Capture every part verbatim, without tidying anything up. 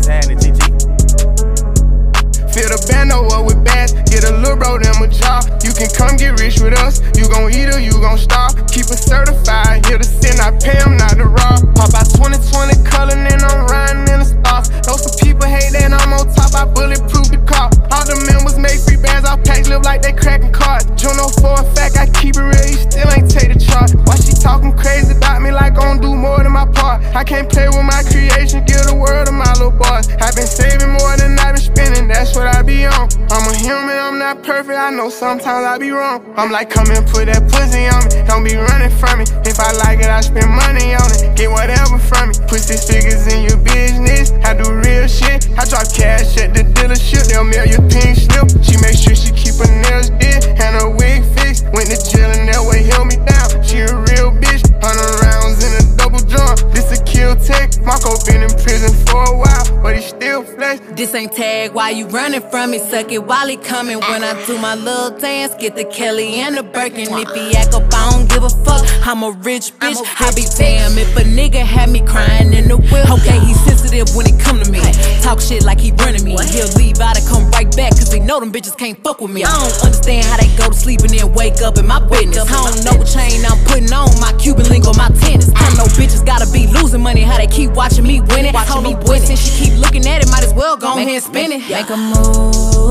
Montana, G G. Fill the bando up with bags, get a little bro them a job. You can come get rich with us, you gon' eat or you gon' starve. Keep it certified, here to sin, I pay them not to rob. Pop out twenty twenty color, and I'm riding in the stars. Though some people hate that I'm on top, I bulletproof the car. All the members make free bands, all packs live like they cracking cards. Juno for a fact, I keep it real, you still ain't take the charge. Why she talking crazy about me like gon' do more than my part? I can't play with my creation, give the world to my little boys. I've been saving more than I've been spending, that's what I be on. I'm a human, I'm not perfect, I know sometimes I be wrong. I'm like, come and put that pussy on me, don't be running from me. If I like it, I spend money on it, get whatever from me. Put six figures in your business, I do real shit. I drop cash at the dealership, they'll mail your pink slip. She make sure she keep her nails did and her wig fixed. Went to jail and that way held me down. She a real bitch, hundred rounds in a double drum. This a kill tech, Marco been in prison for a while, but he still flex. This ain't tag, why you running from me? Suck it while he coming. When I do my little dance, get the Kelly and the Birkin. If he act up, I don't give a fuck. I'm a rich bitch. I be damn if a nigga had me crying in the wheel. Okay, he sensitive when it come to me. Talk shit like he running me. He'll leave out and come right back, cause they know them bitches can't fuck with me. I don't understand how they go to sleep and then wake up in my business. I don't know what chain I'm putting on, my Cuban link or my tennis. I know bitches gotta be losing money, how they keep watching me win it. Watching me boy, since she keep looking at it, might as well go ahead and spin it. Make a move,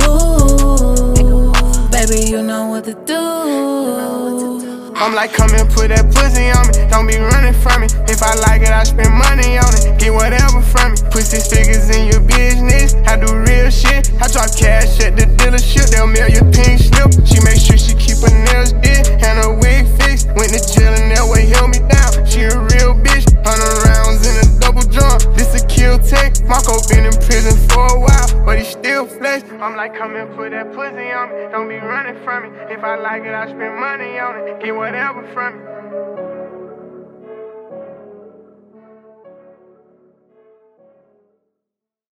baby, you know what to do. I'm like, come and put that pussy on me, don't be running from me. If I like it, I spend money on it, get whatever from me. Put six figures in your business, I do real shit. I drop cash at the dealership, they'll mail your pink slip. She make sure she keep her nails did and her wig fixed. Went to jail and that way held me down. She a real bitch, hundred rounds in a double drum. This a kill tech, Marco been in prison for a while, but he still flex. I'm like, come and put that pussy on me, don't be running from me. If I like it, I spend money on it, get whatever from me.